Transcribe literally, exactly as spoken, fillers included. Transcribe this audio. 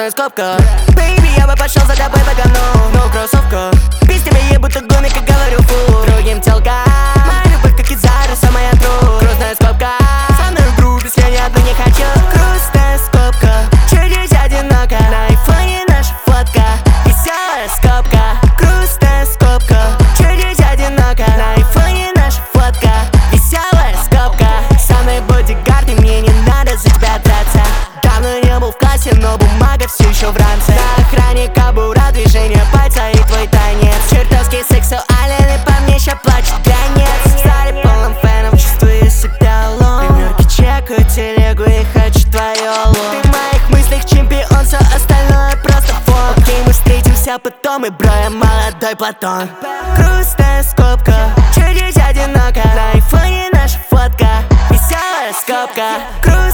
грустная скобка. Бэйби, я бы пошел за тобой по говну, но в кроссовках. Без тебя я будто гумик, как говорю, фу. Другим телкам моя любовь, как Кизара, самая тру. Грустная скобка. Со мной в группе, если ни одну не хочу. Грустная скобка. Чуть-чуть одиноко. На айфоне наша фотка. Веселая скобка. Грустная скобка. Чуть-чуть одиноко. На айфоне наша фотка. Веселая скобка. Со мной бодигард, и мне не надо за тебя драться. Давно не был в кассе, но бумага все еще в ранце. На охране кобура, движение пальца и твой танец. Чертовски сексуален, и по мне ща плачет гонец. Стали полным феном, чувствую себя лом. Примерки чекаю телегу и хочу твое лом. Ты в моих мыслях чемпион, все остальное просто фон. Окей, мы встретимся потом, и бро, я молодой Платон. Грустная скобка, чуть-чуть одиноко. На айфоне наша фотка, веселая скобка.